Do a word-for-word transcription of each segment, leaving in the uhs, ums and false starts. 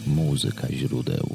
Muzyka źródeł.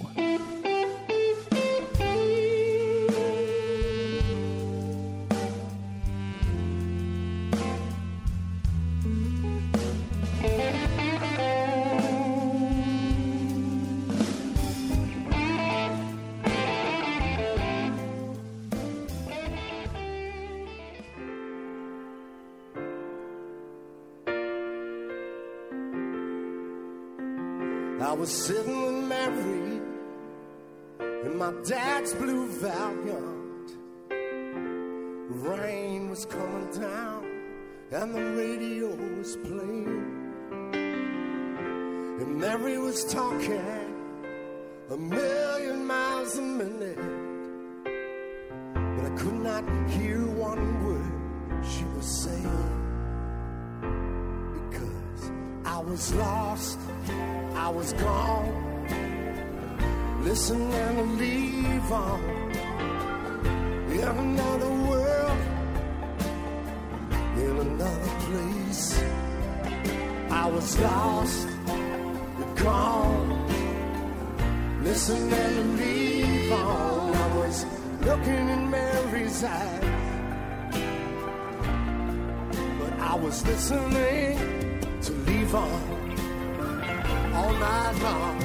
I was sitting with Mary in my dad's blue Valiant. Rain was coming down and the radio was playing, and Mary was talking a million miles a minute, but I could not hear one word she was saying, because I was lost, I was gone, listening to leave on in another world, in another place. I was lost, gone, listening to leave on. I was looking in Mary's eyes, but I was listening to leave on all night long.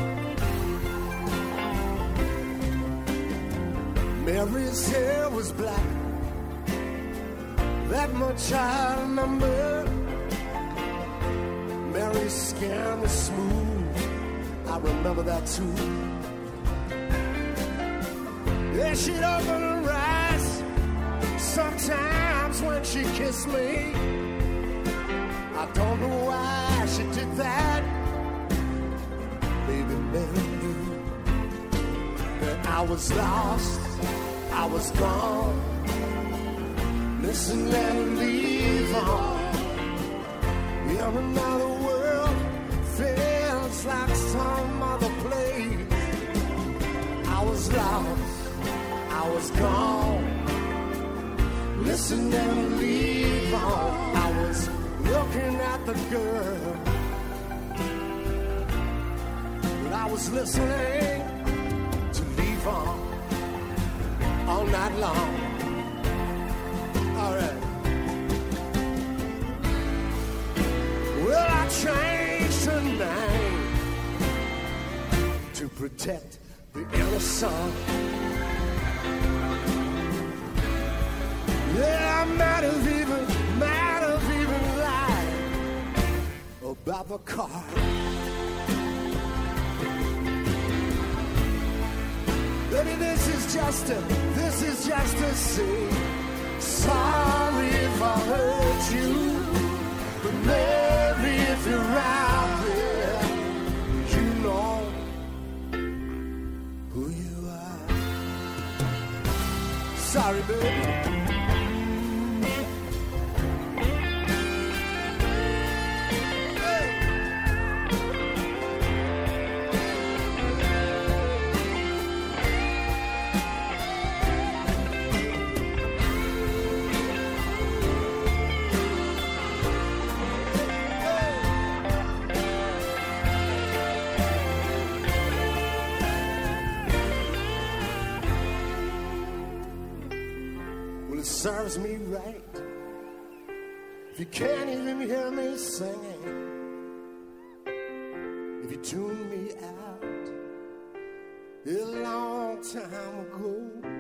Mary's hair was black, that much I remember. Mary's skin was smooth, I remember that too. Yeah, she'd open her eyes sometimes when she kissed me. I don't know why she did that. Baby Mary knew that I was lost, I was gone, listen and leave on. In another world, feels like some other place. I was lost, I was gone, listen and leave on. I was looking at the girl, but I was listening to leave on all night long. All right. Well, I changed her name to protect the innocent. Yeah, I might have even, might have even lied about the car. Baby, this is just a, this is just a say, sorry if I hurt you. But Mary, if you're out there, you know who you are. Sorry, baby. Serves me right if you can't even hear me singing, if you tune me out a long time ago,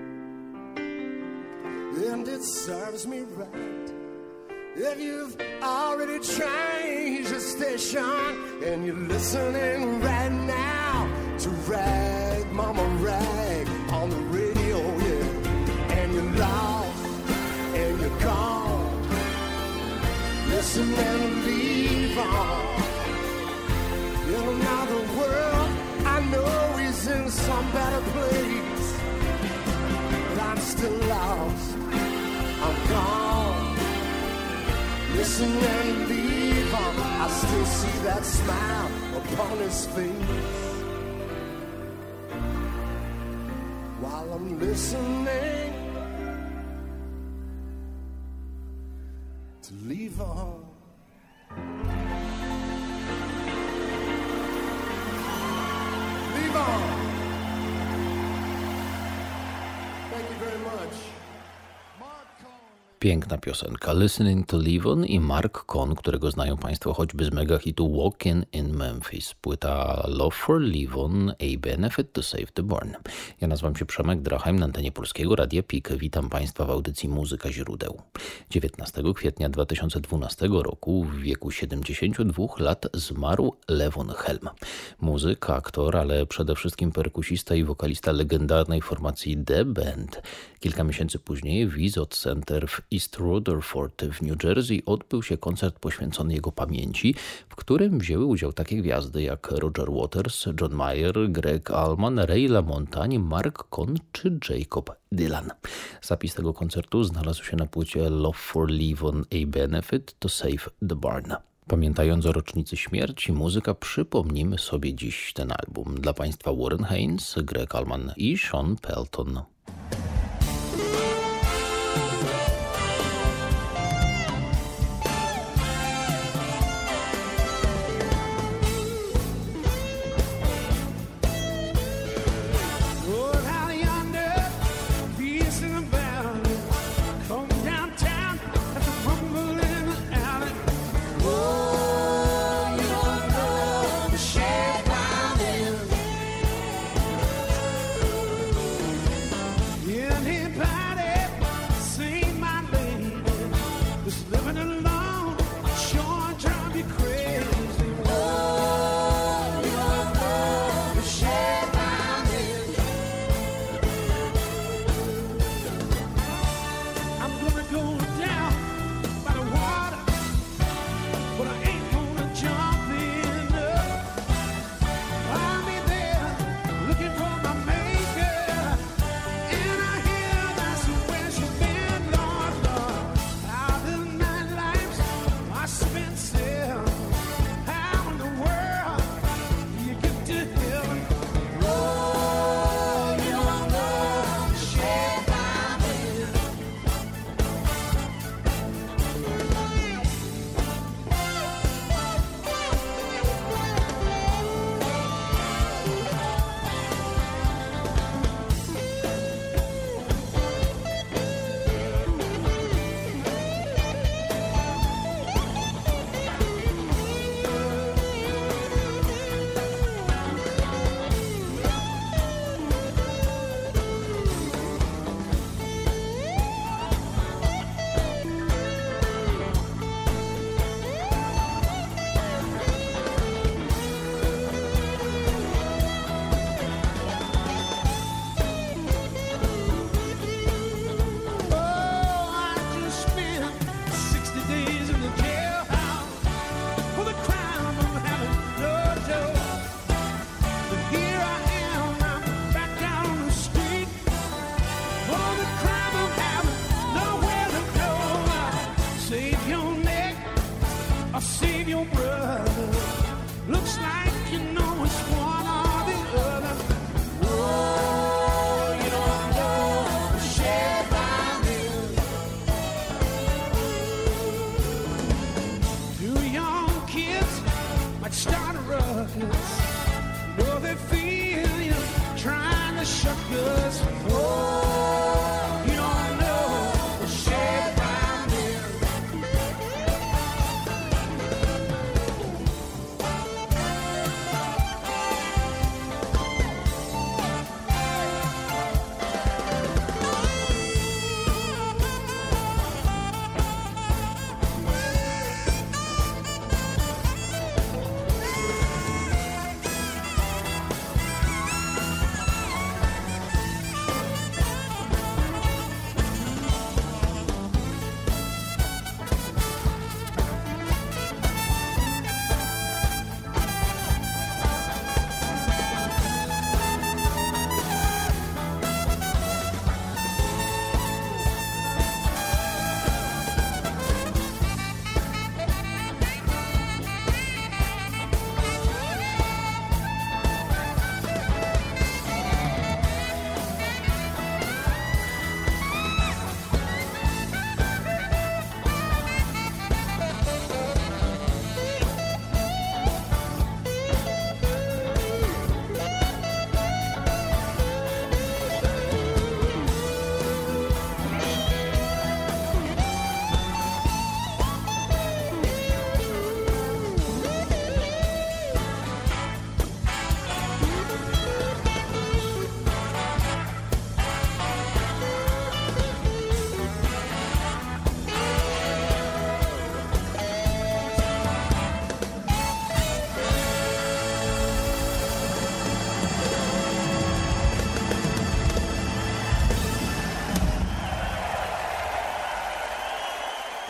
and it serves me right if you've already changed the station and you're listening right now to Rag Mama Rag on the radio, yeah, and you're lost and you're gone, listen and leave on. In another world, I know he's in some better place, but I'm still lost, I'm gone, listen and leave on. I still see that smile upon his face while I'm listening to leave on. Piękna piosenka Listening to Levon i Mark Cohn, którego znają Państwo choćby z mega hitu Walkin' in Memphis. Płyta Love for Levon, A Benefit to Save the Born. Ja nazywam się Przemek Drachem, na antenie Polskiego Radia P I K. Witam Państwa w audycji Muzyka Źródeł. dziewiętnastego kwietnia dwa tysiące dwunastego roku w wieku siedemdziesięciu dwóch lat zmarł Levon Helm. Muzyk, aktor, ale przede wszystkim perkusista i wokalista legendarnej formacji The Band. Kilka miesięcy później w Izot Center w East Rutherford w New Jersey odbył się koncert poświęcony jego pamięci, w którym wzięły udział takie gwiazdy jak Roger Waters, John Mayer, Greg Allman, Ray LaMontagne, Mark Cohn czy Jacob Dylan. Zapis tego koncertu znalazł się na płycie Love for Levon, A Benefit to Save the Barn. Pamiętając o rocznicy śmierci muzyka, przypomnimy sobie dziś ten album. Dla Państwa Warren Haynes, Greg Allman i Sean Pelton.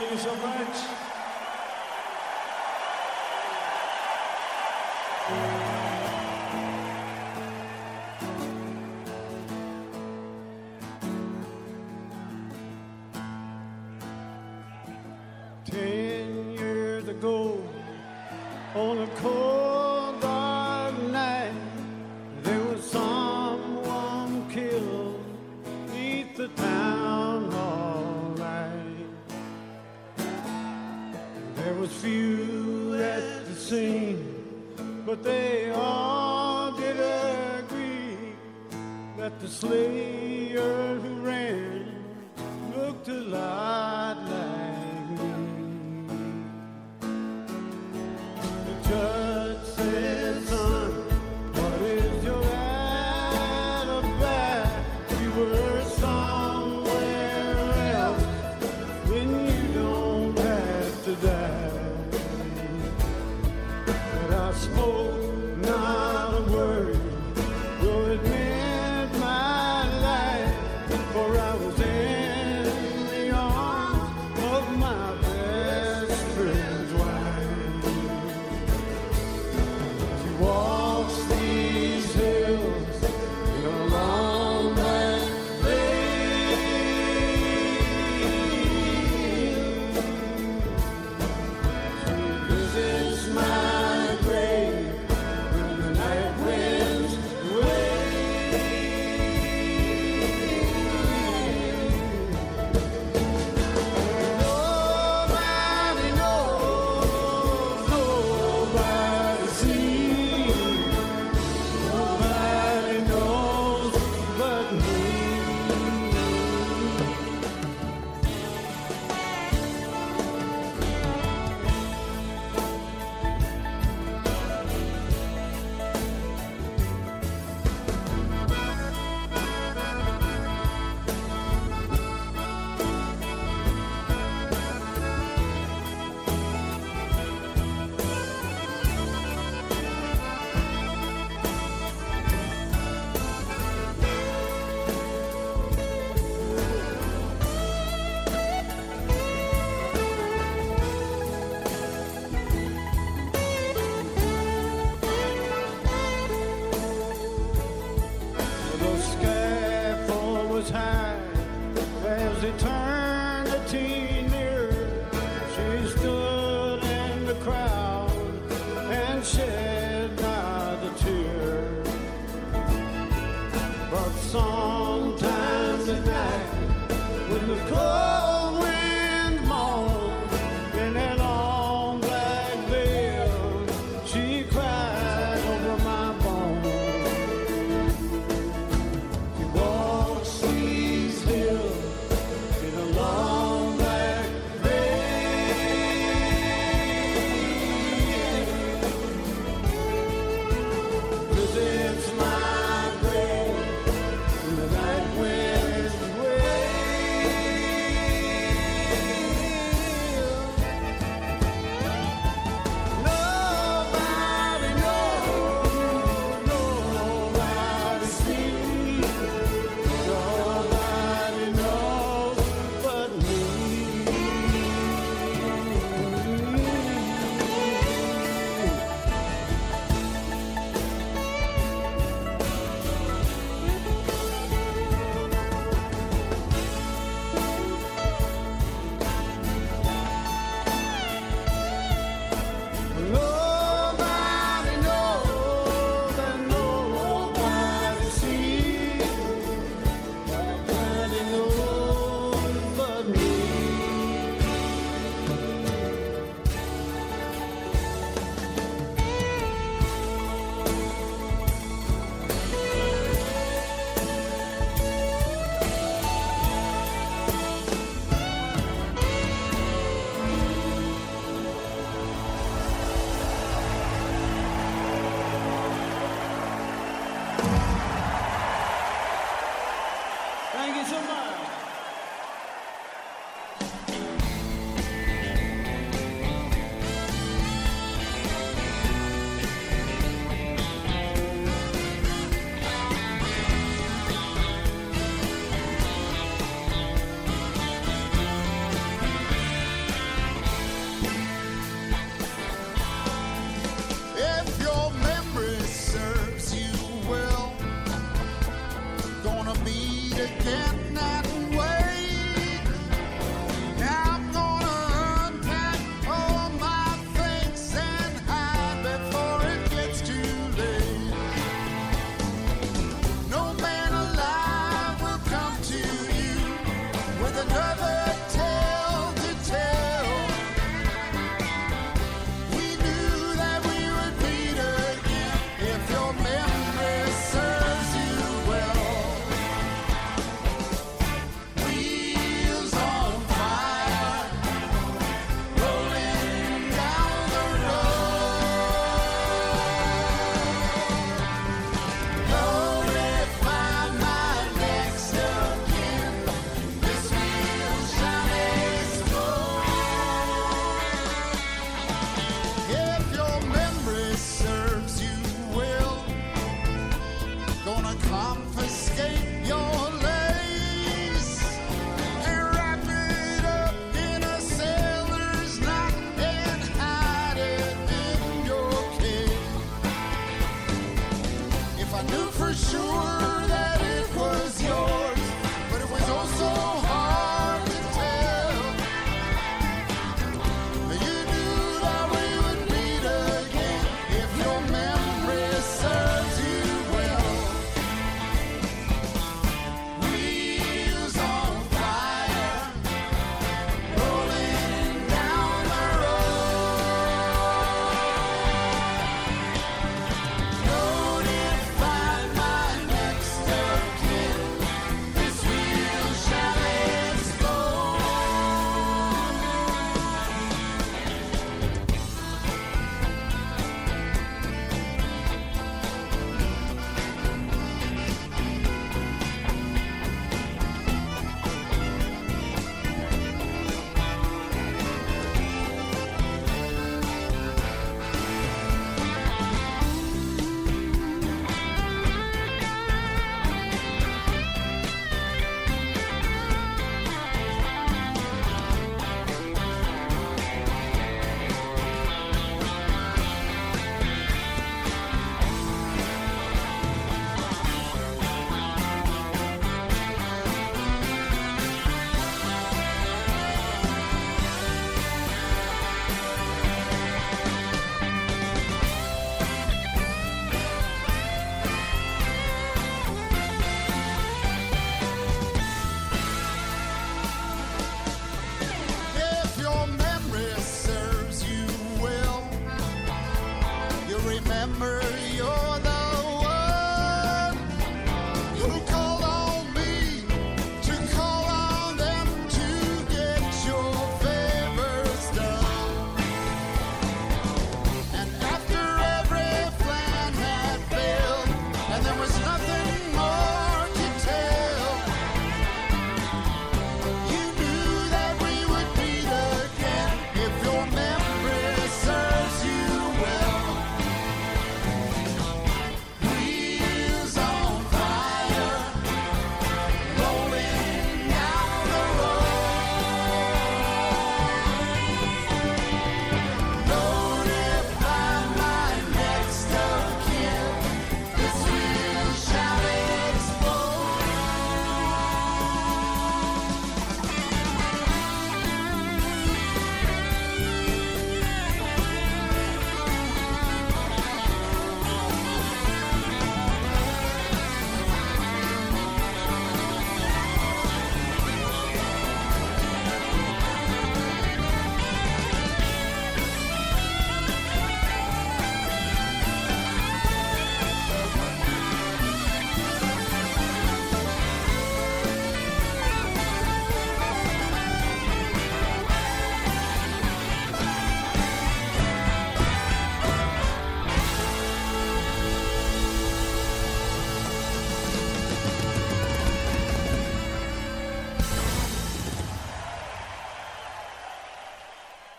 you so much. Ten years ago, on a cold dark night, there was someone killed beneath the town hall light. There was few at the scene, but they all did agree that the slayer who ran looked a lot like me. The judge said, son, what is your alibi? You were somewhere else when you don't have to die. But I spoke not a word, though it meant my life, for I was in the arms of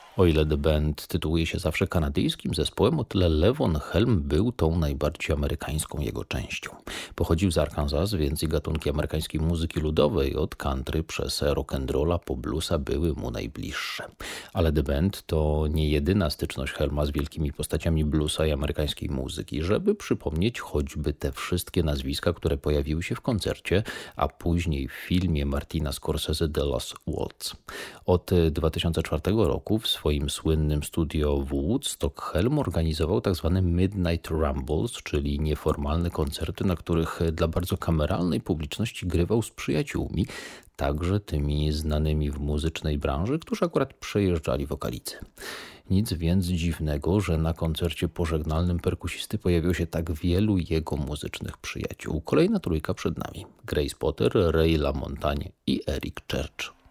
O ile The Band tytułuje się zawsze kanadyjskim zespołem, o tyle Levon Helm był tą najbardziej amerykańską jego częścią. Pochodził z Arkansas, więc i gatunki amerykańskiej muzyki ludowej od country przez rock'n'rolla po bluesa były mu najbliższe. Ale The Band to nie jedyna styczność Helma z wielkimi postaciami bluesa i amerykańskiej muzyki, żeby przypomnieć choćby te wszystkie nazwiska, które pojawiły się w koncercie, a później w filmie Martina Scorsese The Lost Waltz. Od dwa tysiące czwartego roku w swoim słynnym studio w Woodstock Helm organizował tzw. Midnight Rumbles, czyli nieformalne koncerty, na których dla bardzo kameralnej publiczności grywał z przyjaciółmi, także tymi znanymi w muzycznej branży, którzy akurat przejeżdżali w okolicy. Nic więc dziwnego, że na koncercie pożegnalnym perkusisty pojawiło się tak wielu jego muzycznych przyjaciół. Kolejna trójka przed nami. Grace Potter, Ray LaMontagne i Eric Church.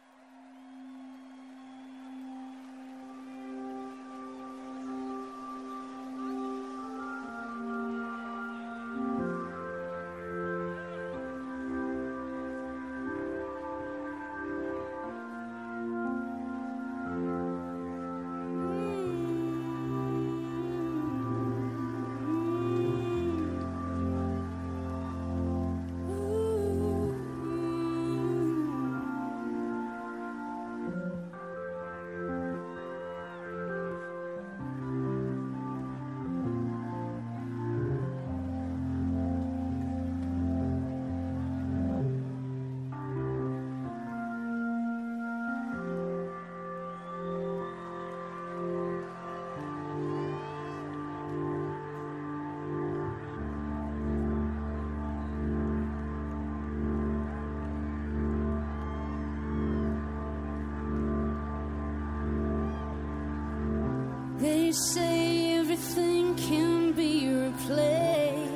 They say everything can be replaced.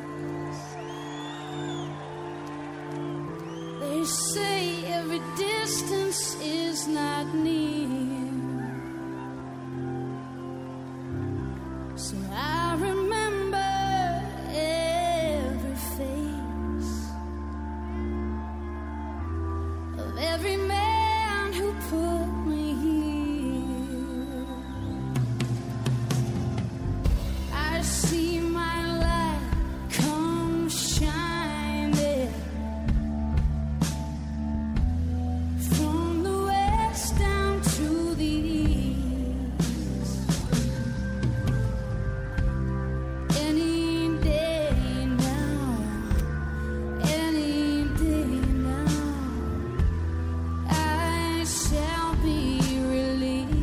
They say every distance is not near. So I remember every face of every man who put me here. See my light come shining from the west down to the east. Any day now, any day now, I shall be released.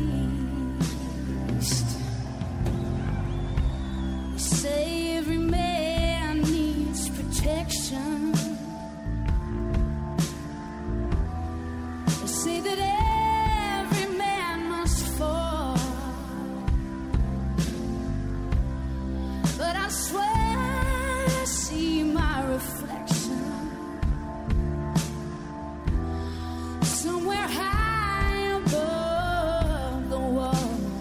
Say every man needs protection. They say that every man must fall, but I swear I see my reflection somewhere high above the wall.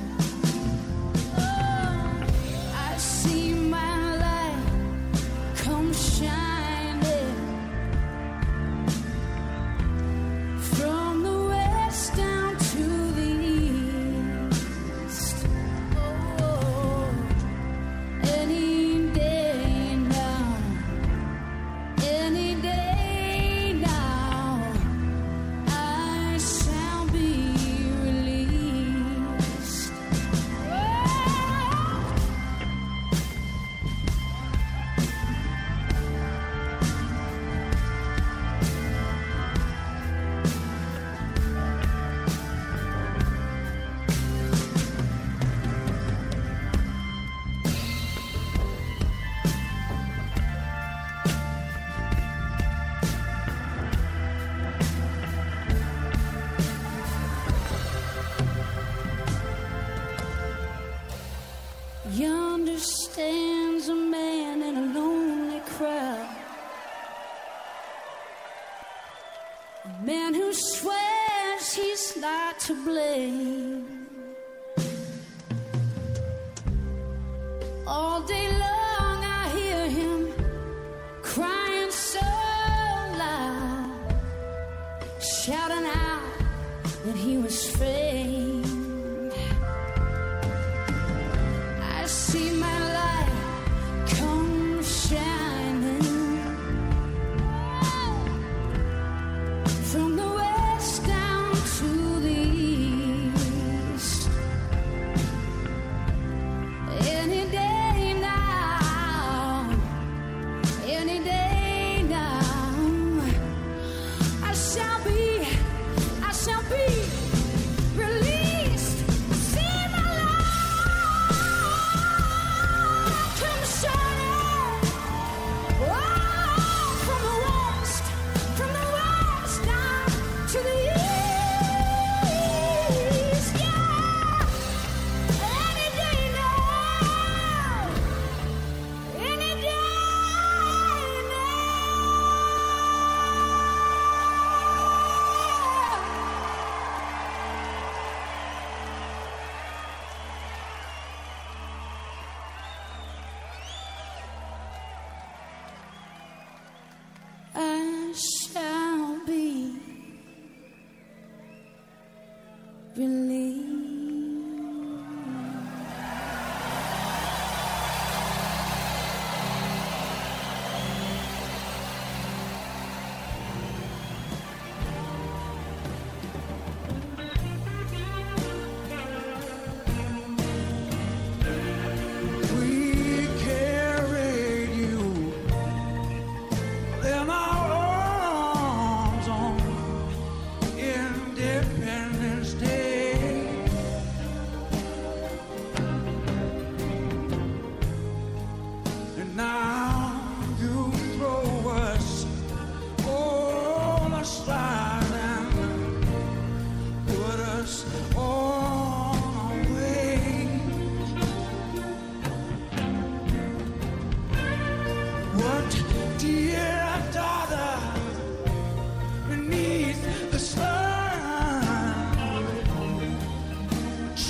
Shining from the west down to the east. Oh, any day now, any day now, I shall be released. Oh. Yonder stands a man in a lonely crowd, a man who swears he's not to blame. All day long I hear him crying so loud, shouting out that he was framed.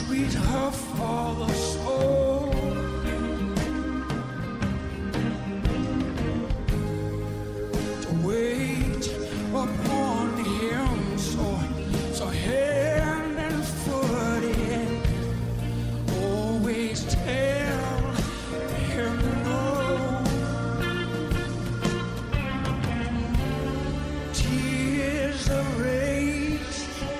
sweet her father's soul. To wait upon him so, so hand and foot in, always tell him no. Tears of rage,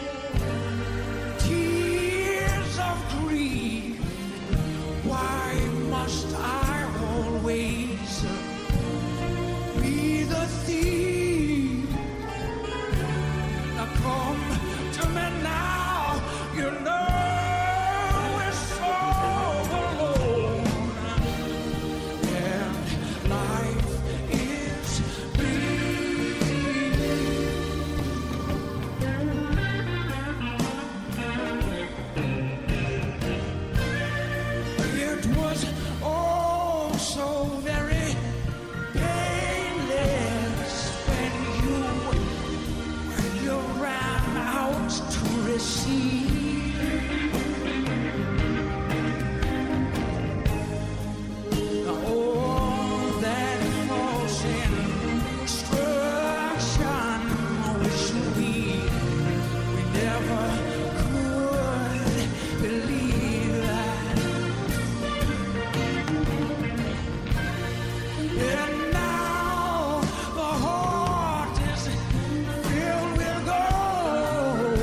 tears of grief, why must I always be the thief? Now come to me now, you know we're so alone, and life is bleak. It was all so very painless when you when you ran out to receive. Now all that false instruction which we we never could believe that. And now the heart is filled with gold,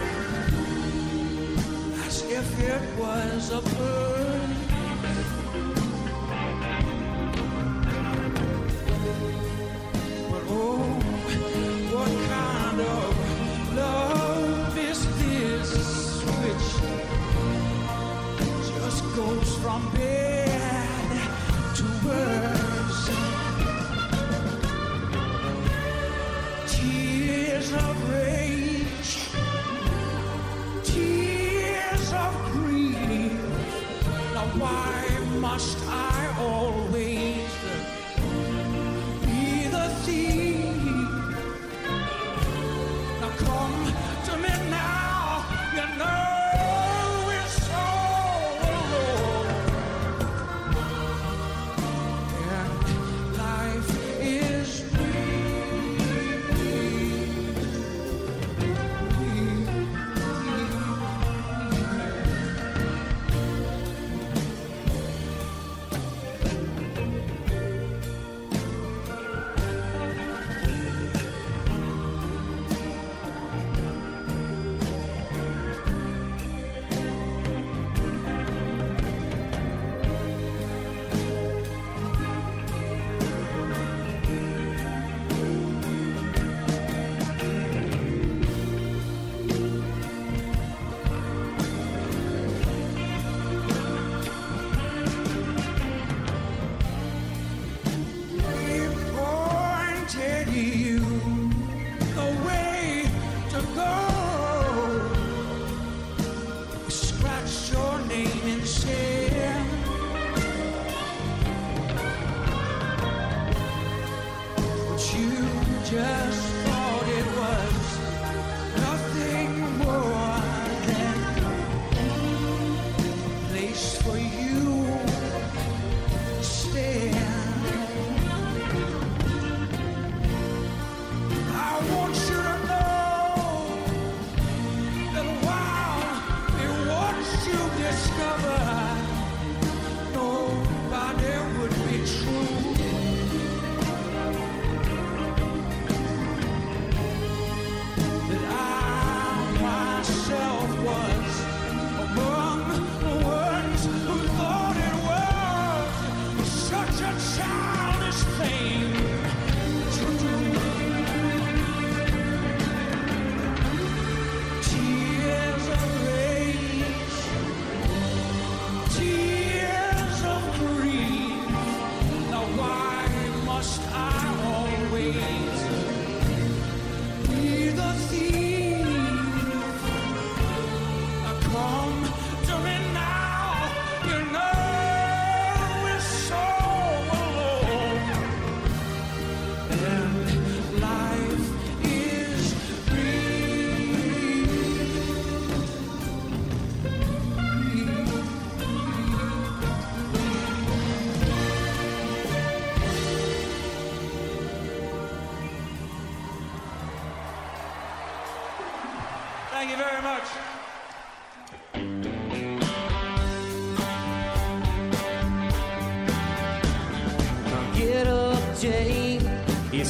as if it was a bird. But oh, what kind of love is this which just goes from bad to worse? Tears of rage, tears of grief. Now why must I always be the thief? Now come to me now, you know we're so alone, and life is bleak.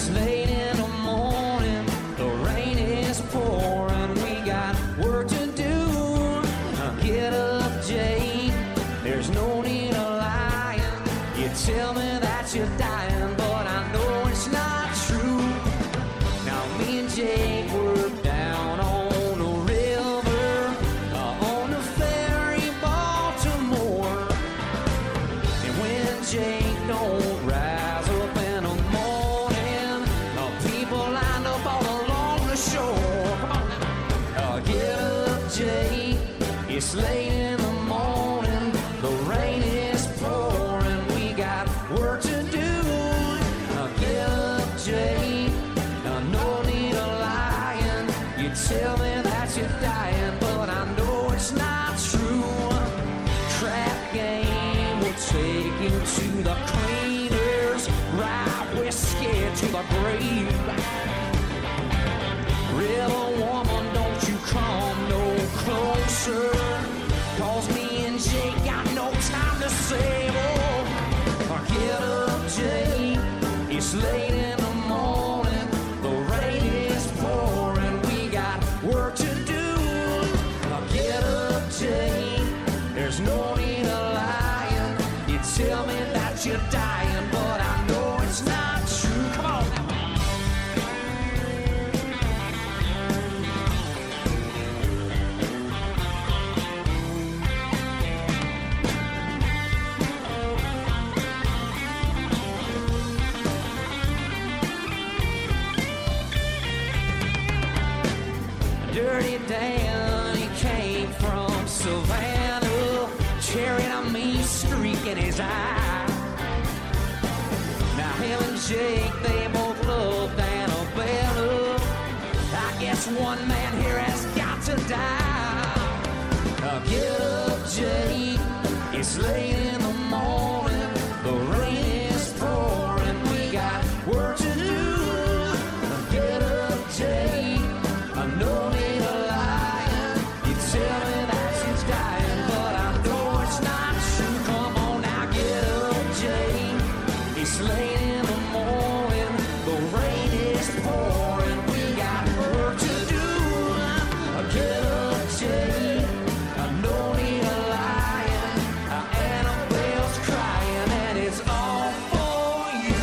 It's late in the morning, the rain is pouring, we got work to do. Get up, Jake, there's no need of lying. You tell me that you're dying, but I know it's not true. Now me and Jake were down on the river, uh, on the ferry, Baltimore. And when Jake don't rise up in the morning, uh, people lined up all along the shore. Come on now. Uh, get up, Jake, it's late in the morning, the rain is pouring, we got work to do. Uh, get up, Jake, uh, no need of lying. You tell me that you're dying, but I know it's not true. Trap game will take you to the cleaners, ride whiskey to the grave. River woman, don't you come no closer, cause me and Jake got no time to save. Oh, get up, Jake, it's late in the morning, the rain is pouring, we got work to do. Get up, Jake, there's no need of lying. You tell me that you're dying, but I know it's not true. Come on now. Dirty Dan, he came from Savannah, carrying a mean streak in his eye. Now him and Jake, they both loved Annabella. I guess one man here has got to die. Now get up, Jake, it's late in the morning, the rain is pouring, we got work to do. Now get up, Jake, I know need a lying. You tell me that she's dying, but I know it's not true. Come on now, get up, Jake, it's late in the morning, the rain is pouring, we got work to do. Get up, Jake, I know need a lying. Annabelle's crying and it's all for you.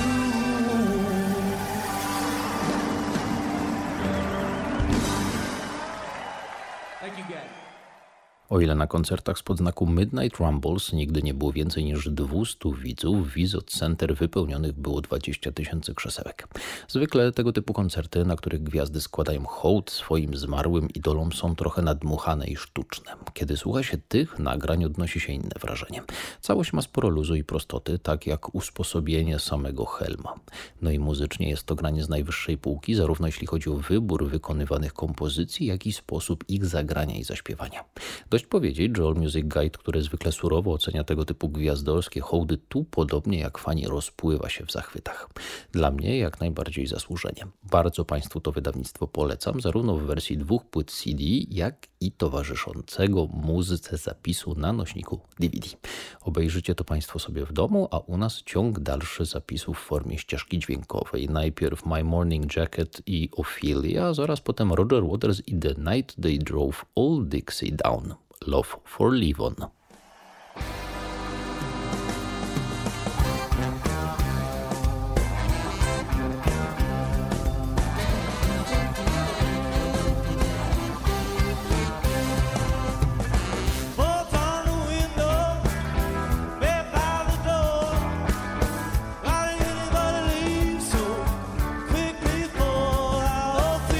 Thank you, guys. O ile na koncertach spod znaku Midnight Rumbles nigdy nie było więcej niż dwieście widzów, w Wizot Center wypełnionych było dwadzieścia tysięcy krzesełek. Zwykle tego typu koncerty, na których gwiazdy składają hołd swoim zmarłym idolom, są trochę nadmuchane i sztuczne. Kiedy słucha się tych nagrań, odnosi się inne wrażenie. Całość ma sporo luzu i prostoty, tak jak usposobienie samego Helma. No i muzycznie jest to granie z najwyższej półki, zarówno jeśli chodzi o wybór wykonywanych kompozycji, jak i sposób ich zagrania i zaśpiewania. Dość powiedzieć, że All Music Guide, które zwykle surowo ocenia tego typu gwiazdorskie hołdy, tu podobnie jak fani rozpływa się w zachwytach. Dla mnie jak najbardziej zasłużenie. Bardzo Państwu to wydawnictwo polecam, zarówno w wersji dwóch płyt C D, jak i towarzyszącego muzyce zapisu na nośniku D V D. Obejrzycie to Państwo sobie w domu, a u nas ciąg dalszy zapisów w formie ścieżki dźwiękowej. Najpierw My Morning Jacket i Ophelia, zaraz potem Roger Waters i The Night They Drove Old Dixie Down. Love for Levon.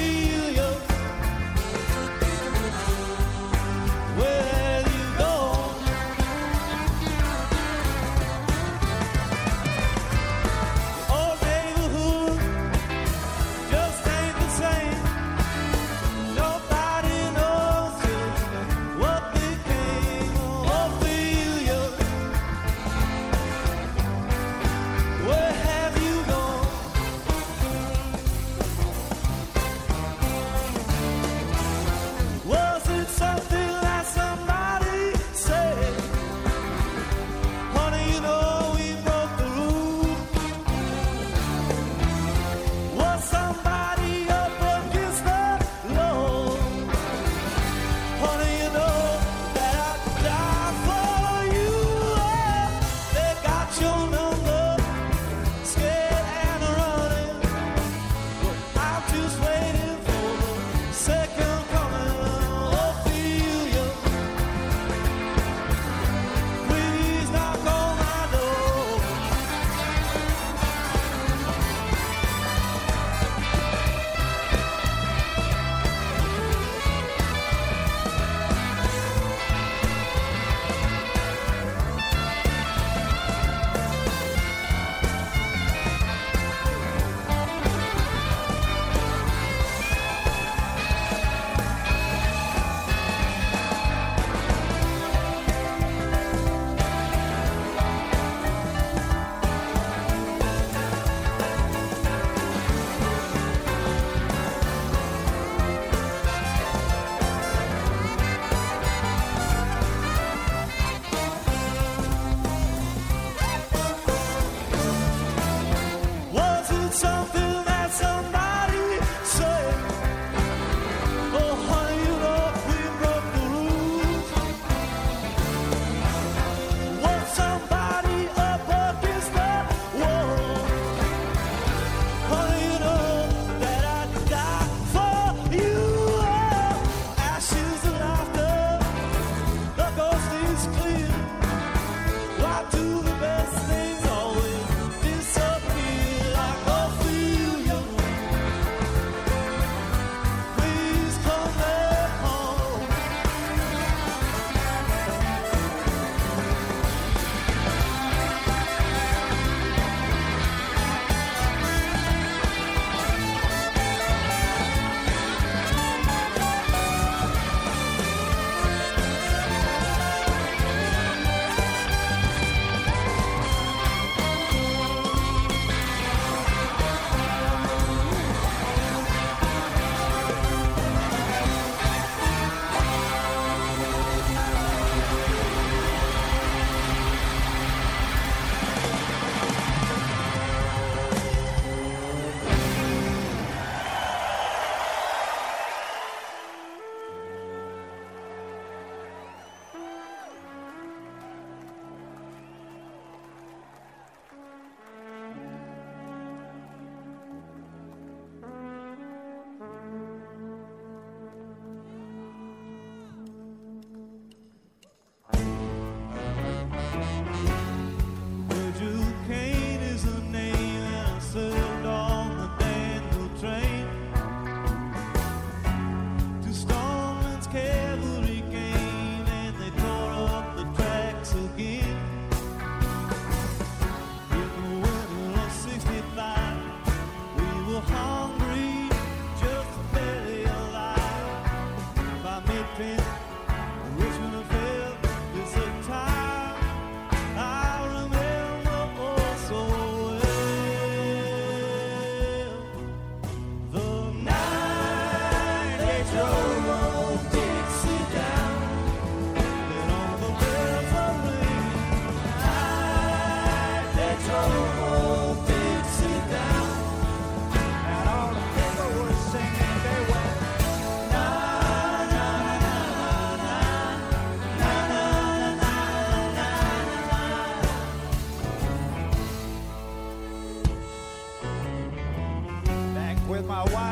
Where you go?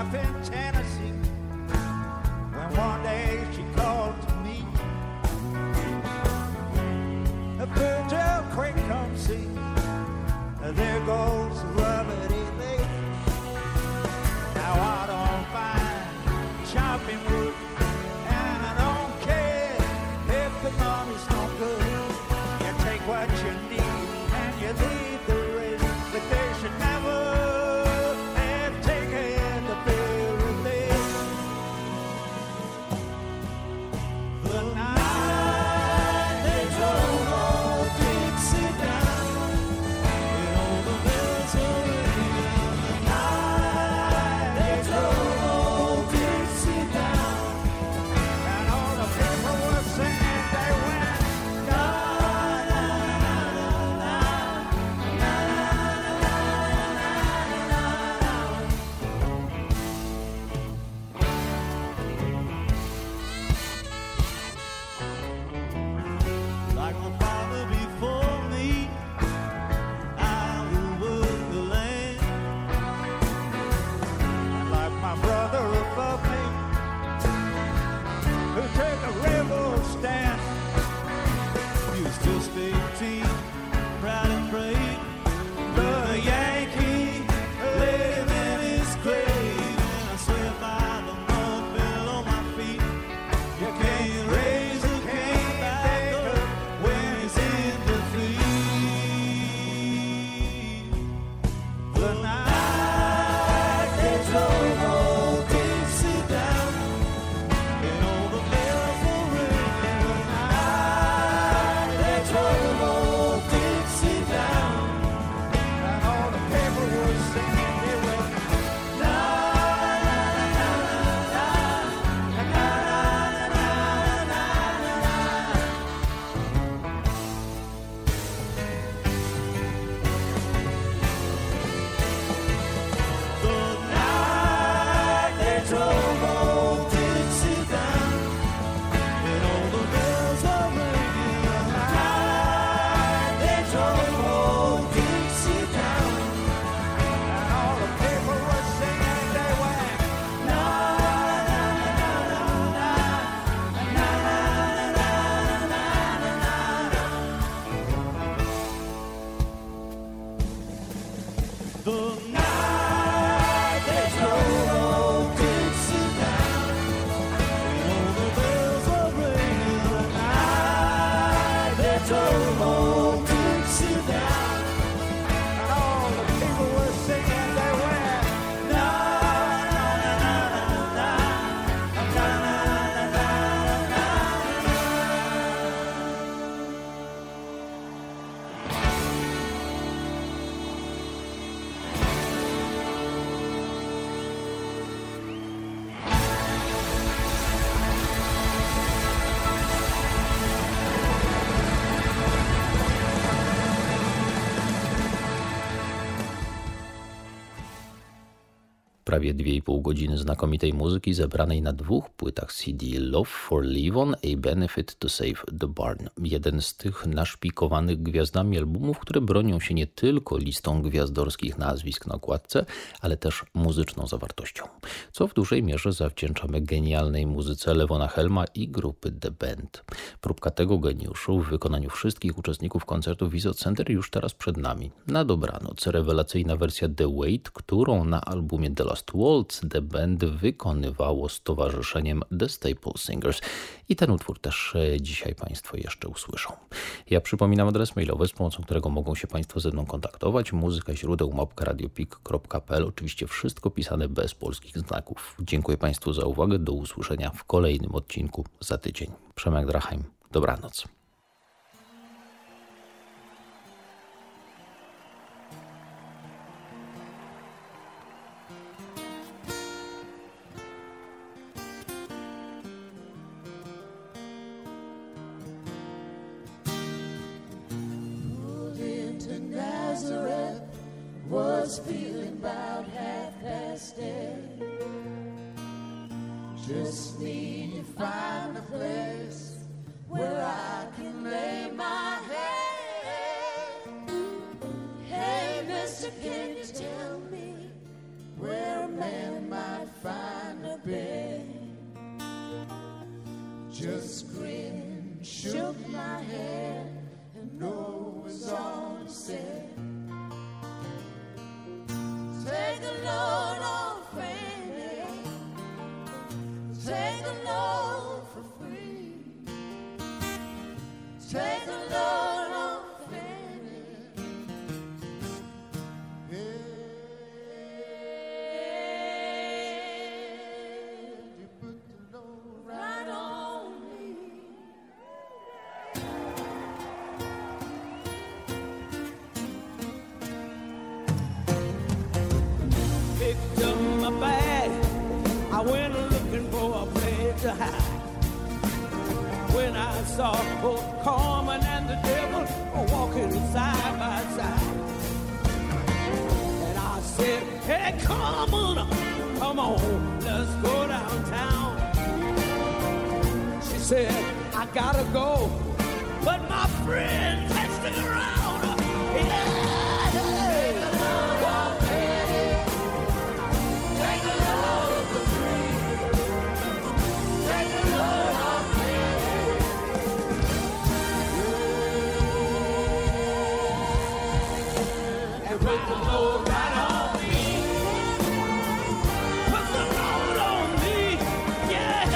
life in Tennessee. When one day she called to me, Virgil, quick, come see. There goes Robert E. Lee. Now I don't find chopping wood, and I don't care if the money's no good. You take what you need and you leave the rest, but they should never have taken the pyramid. The night they drove old Dixie down, and all the bells were ringing. The night they drove old Dixie down, and all the people were singing. They went na na na na na na like my father before me, I will work the land. And like my brother above me, who took a rebel stand. He was just eighteen, proud and brave, but a Yankee laid him in his grave. And I swear by the mud below my feet, you can't raise a cane back up when he's in defeat. The night they drove old Dixie down, and all the bells were ringing. The night they drove old Dixie down, and all the people were singing. They went na na na na na na na na na na. The night they drove old Dixie down, and all the bells were ringing. The night they drove old Dixie down, and all the people were singing. They went na na na na na na na na na na. The night they drove old Dixie down, and all the bells were ringing. The night they drove old Dixie down, and all the people were singing. They went na na na na na na na na na. Prawie dwie i pół godziny znakomitej muzyki zebranej na dwóch płytach C D. Love for Levon, A Benefit to Save the Barn. Jeden z tych naszpikowanych gwiazdami albumów, które bronią się nie tylko listą gwiazdorskich nazwisk na okładce, ale też muzyczną zawartością. Co w dużej mierze zawdzięczamy genialnej muzyce Levona Helma i grupy The Band. Próbka tego geniuszu w wykonaniu wszystkich uczestników koncertu Wizot Center już teraz przed nami. Na dobranoc rewelacyjna wersja The Wait, którą na albumie The Last Waltz The Band wykonywało z towarzyszeniem The Staple Singers. I ten utwór też dzisiaj Państwo jeszcze usłyszą. Ja przypominam adres mailowy, z pomocą którego mogą się Państwo ze mną kontaktować. Muzyka źródeł małpka radiopik kropka p l. Oczywiście wszystko pisane bez polskich znaków. Dziękuję Państwu za uwagę. Do usłyszenia w kolejnym odcinku za tydzień. Przemek Drachheim. Dobranoc. Was feeling about half past eight. Just need to find a place where I can lay my head. Hey, mister, can you tell me where a man might shook my head and no, it's all he said. Take a load off, Fanny. Take a load for free. Take a load off, Fanny. You put the load Right on me. Picked up my bag. I went looking for a place to hide. When I saw both Carmen and the devil walking side by side, and I said, "Hey, Carmen, come on, let's go downtown." She said, "I gotta go, but my friend can't stick around." Yeah. Put the load right on me. Put the load on me. Yeah.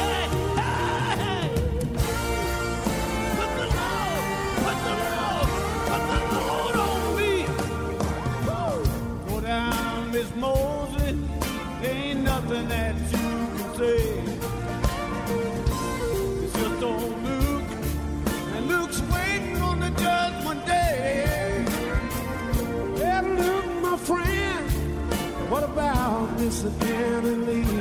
Put the load, put the load, put the load on me. Woo. Go down, Miss Moses. Ain't nothing that you can say. It's just old Luke, and Luke's waiting on the judgment day. Look, my friend, what about Miss Anna Lee?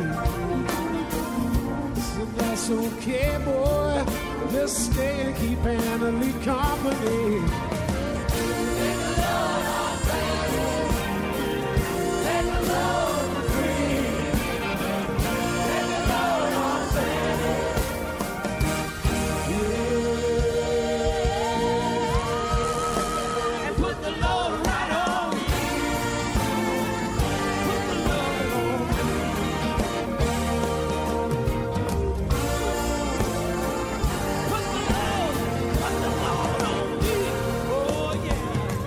So that's okay, boy. Just stay and keep Anna Lee company. Take a load off, baby. Take a load for free. Take a load off, baby. And put the load right on me. Put the load on me. Put the load, put the load on me. Oh yeah.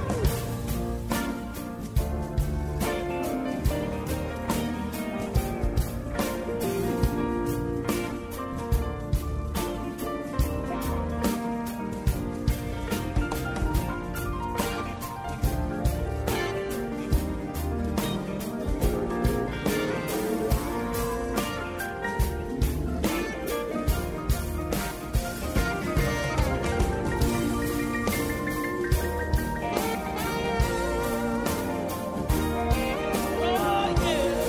Oh yeah.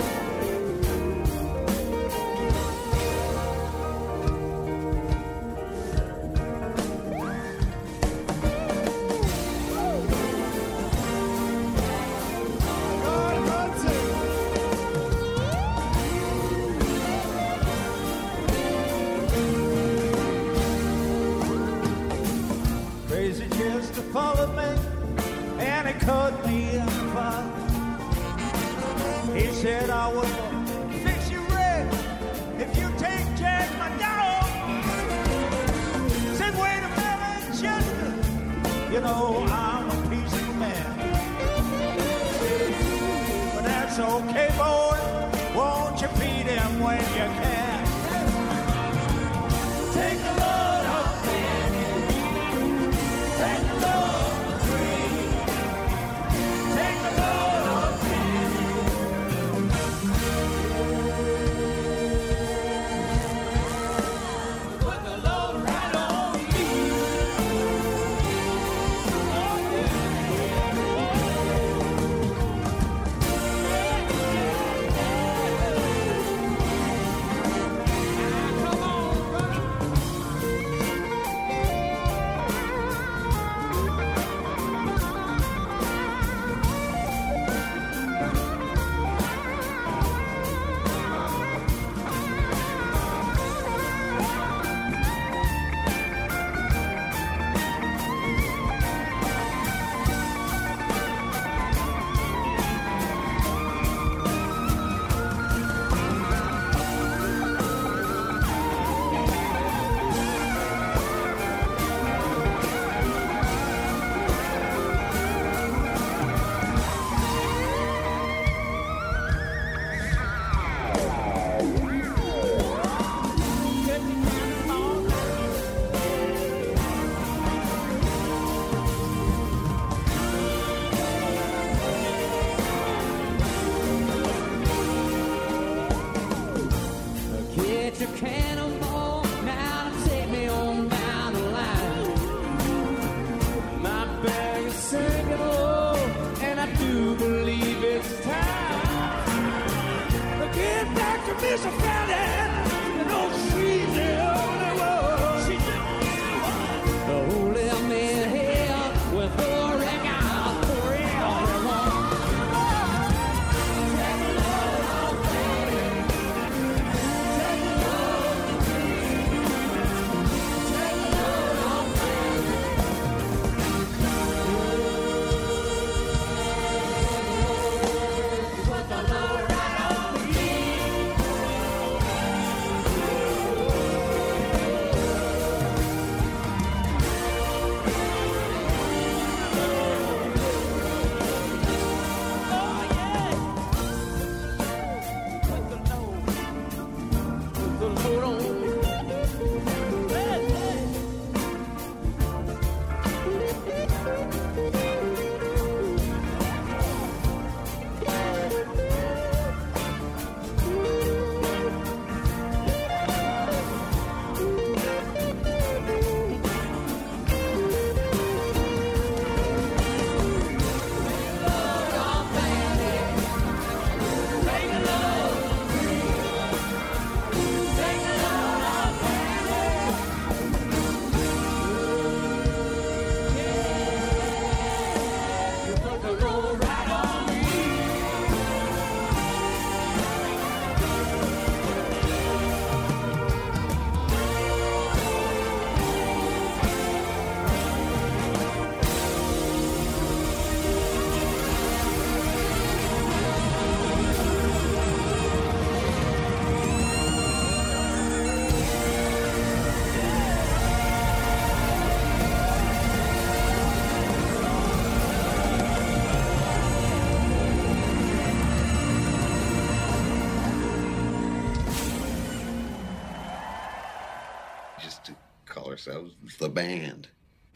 Crazy just to follow me, and he cut me apart. He said I would fix you red if you take Jack my dog. Said wait a minute, Chester, you know I'm a peaceful man. But that's okay, boy. Won't you beat him when you can? Take a load off, Fanny. Take a load for free. Take a load off, Fanny. Put the load right on me. Oh yeah. wish I found it. You know she's the only one. She's the only one. Who left me here with the ring out for everyone. Take a load off, baby. Take a load. Take a load off, baby. Put the load right on me. Oh, yeah. Put the load. Put the load on. Hey, hey. Just to call ourselves the band.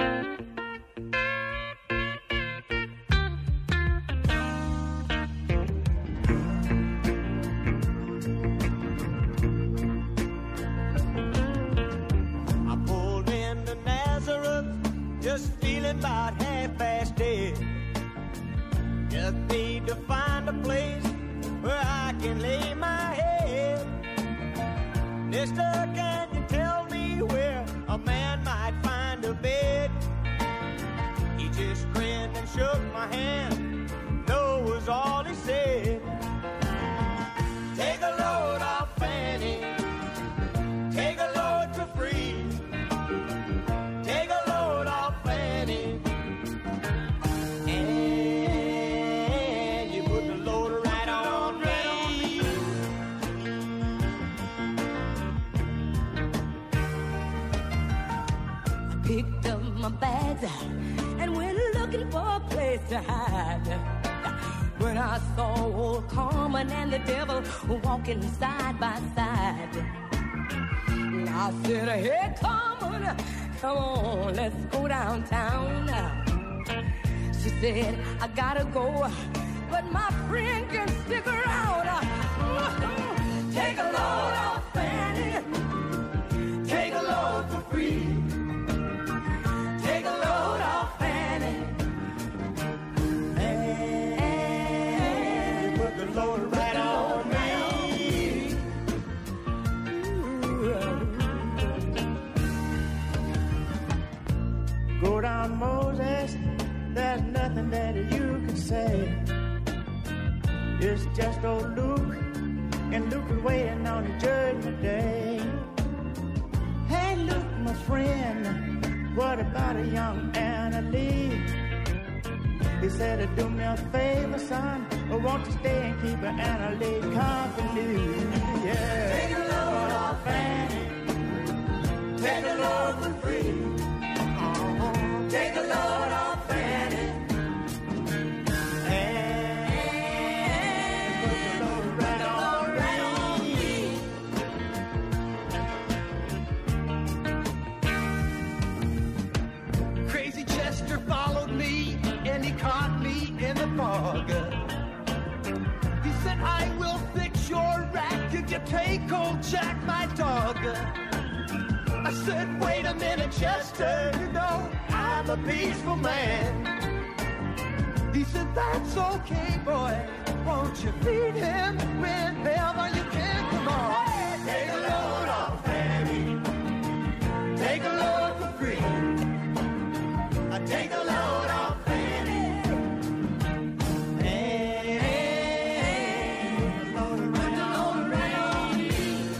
I pulled into Nazareth, just feeling about half-past dead. Just need to find a place where I can lay my head. Mister, can you tell me where a man might find a bed? He just grinned and shook my hand. No was all he said. Take a load off Fanny. Take a load for free. Take a load off Fanny. And you put the load right on me. Picked up my bags and went looking for a place to hide. When I saw old Carmen and the devil walking side by side, I said, hey, Carmen, come on, let's go downtown. She said, I gotta go, but my friend can stick around. Take a load off Fanny. Take a load for free. Take a load off Fanny. And put the load right on me. Go down, Moses. There's nothing that you can say. It's just old Luke, and Luke is waiting on the judgment day. Hey, Luke, my friend, what about a young Anna Lee? He said, do me a favor, son, or won't you stay and keep Anna Lee company? Yeah. Take a load off Fanny. Take a load for free. Uh-huh. Take a load off Fanny. And put the load right on, right on me. Crazy Chester followed me, and he caught me in the fog. He said, I will fix your rack if you take old Jack, my dog. I said, wait a minute, Chester, you know, I'm a peaceful man. He said, that's okay, boy. won't you feed him whenever you can? Come on. Take a load off Fanny. Take a load for free. Take a load off Fanny. Hey, load it right on, right on me.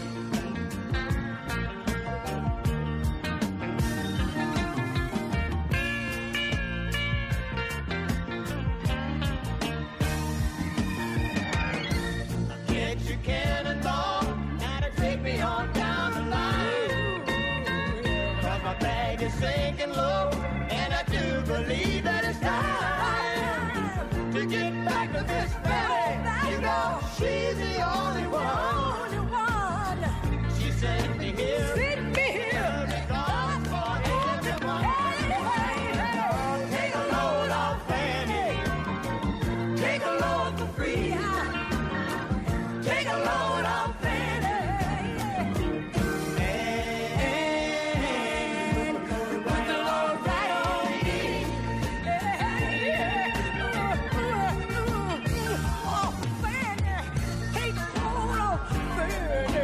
Get your cannonball, now to take me on down the line. 'Cause my bag is sinking low, and I do believe that it's time to get back to this Fanny. You know, she's the only one. She sent me here. Sent me here. God's for everyone. Take a load off Fanny. Take a load for free. Take a load off Fanny. And put the load right on me. Oh, Fanny, take a load off Fanny.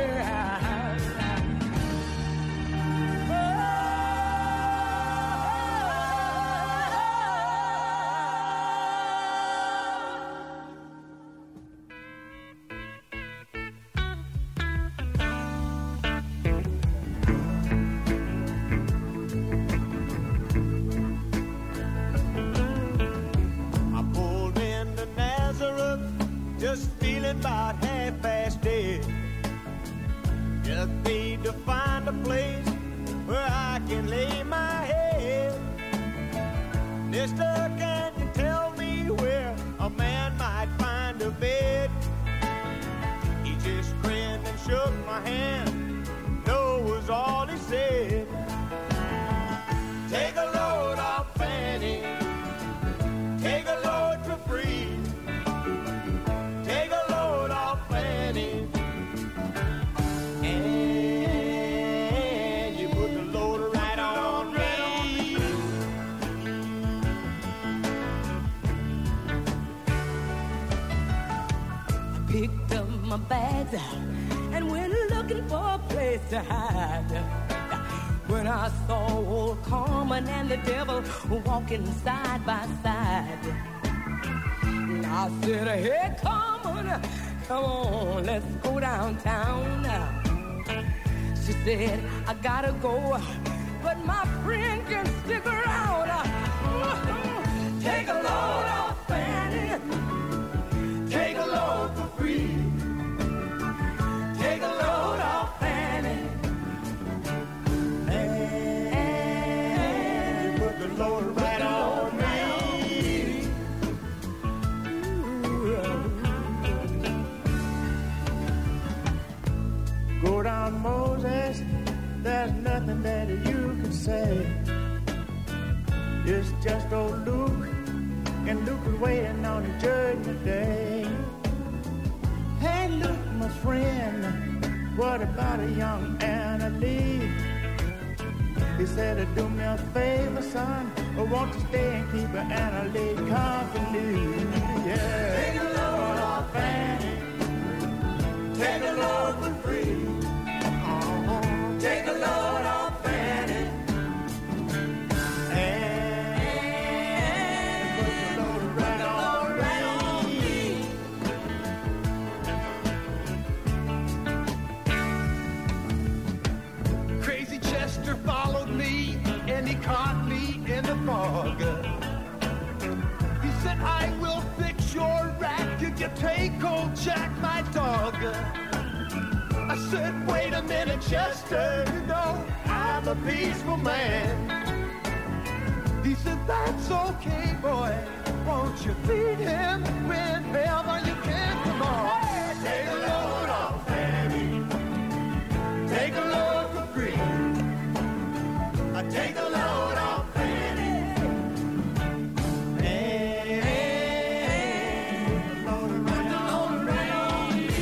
I pulled into Nazareth, just feeling about half-past dead. Just need to find a place where I can lay my head. Mister, can you tell me where a man might find a bed? He just grinned and shook my hand. No was all he said. Take a load off Fanny. Take a load for free. Take a load off Fanny. And you put the load right on me. I picked up my bags and went looking for a place to hide. When I saw old Carmen and the devil walking side by side, and I said, hey, Carmen, come on, let's go downtown. She said, I gotta go, but my friend can stick around. Take a load off Fanny. Take a load for free. Take a load off Fanny. And put the load right on me. Go down, Moses. There's nothing that you can say. It's just old Luke, and Luke is waiting on the judgment day. Hey, Luke, my friend, what about a young Anna Lee? He said, do me a favor, son, or won't you stay and keep her Anna Lee company? Yeah. Take a load off Fanny. Take a load for free. Uh-huh. Take a load off Fanny. And put the load right on, right on me. Crazy Chester followed me, and he caught me in the fog. He said, I will fix your rack if you take old Jack, my dog. I said, wait a minute, Chester, you know, I'm a peaceful man. He said, that's okay, boy, won't you feed him whenever you can? Come on, take a load off Fanny. Take a load for free. I take a load off Fanny. And load it right on, right on me.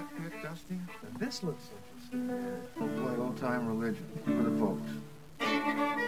that fit, Dusty? This looks interesting. We'll play old-time religion for the folks.